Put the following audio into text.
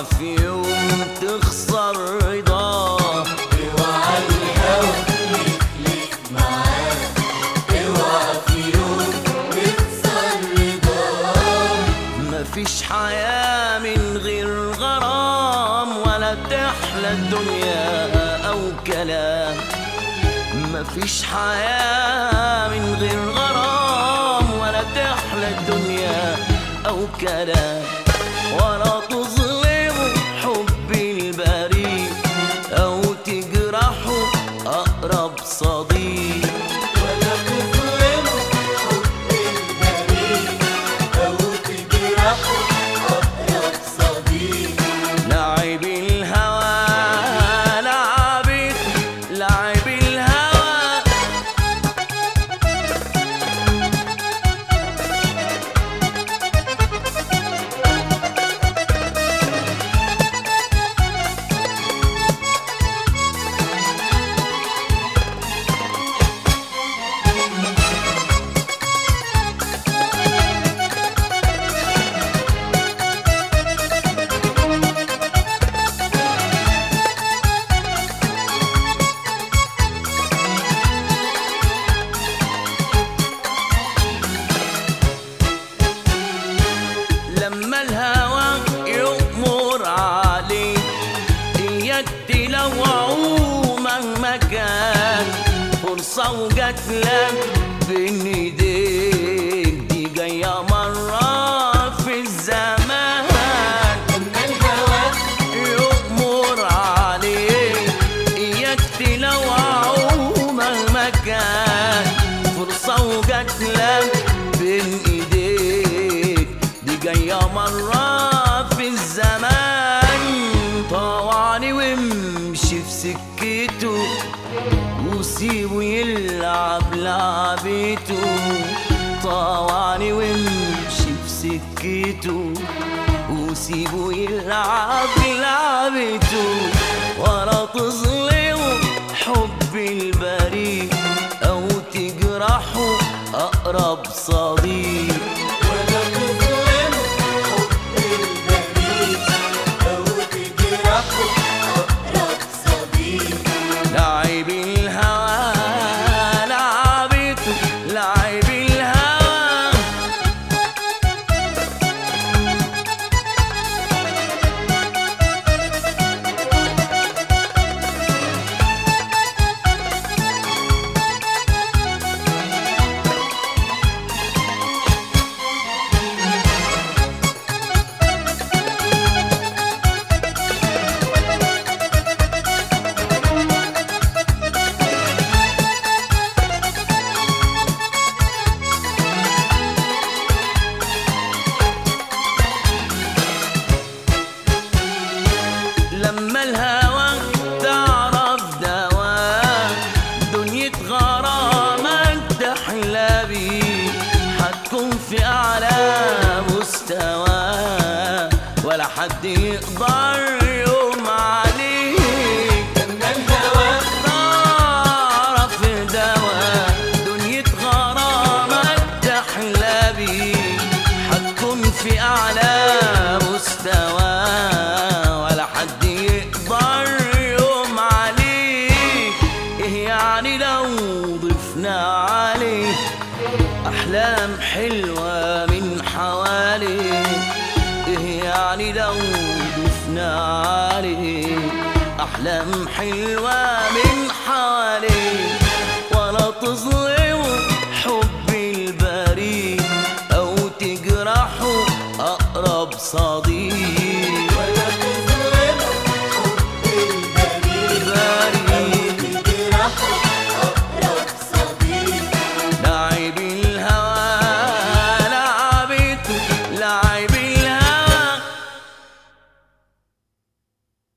اوعى في يوم تخسر رضاه. اوعى الهوى يخلف معاك، اوعى في يوم تخسر رضاه. مفيش حياة من غير غرام، ولا تحلى الدنيا أو كلام. مفيش حياة من غير غرام، ولا تحلى الدنيا أو كلام. ولا تظلم حب البريء أو تجرحه أقرب صديق. ولا تظلم حب البريء أو تجرحه أقرب صديق. لعب الهوى لعب الهوى. لما الهوى يؤمر عليك إياك تلوعه مهما كان. فرصة وجات لك بين ايديك، دي جاية مرة في الزمان. لما الهوى يؤمر عليك إياك تلوعه مهما كان. فرصة وجات لك بين ايديك، دي جاية مرة في الزمان. طوعني وامشي في سكته، وسيبه يلعب لعبته. طوعني وامشي في سكته، وسيبه يلعب لعبته. ولا تظلم حب البريء أو تجرحه أقرب صديق. ولا تظلم حب البريء أو تجرحه أقرب صديق. لعب الهوى لعب الهوى. لما الهوى تعرف دواء، دنيا غرامك تحلى بيه. هتكون في أعلى مستوى، ولا حد يقدر يقوم عليك. لما الهوى تعرف دواء، دنيا غرامك تحلى بيه. هتكون في أعلى مستوى، ولا حد يقدر يقوم عليك. إيه يعني لو ضفنا عليه أحلام حلوة من حواليك؟ إيه يعني لو ضفنا عليه أحلام حلوة من حواليك؟ ولا تظلم حب البريء أو تجرحه أقرب صديق.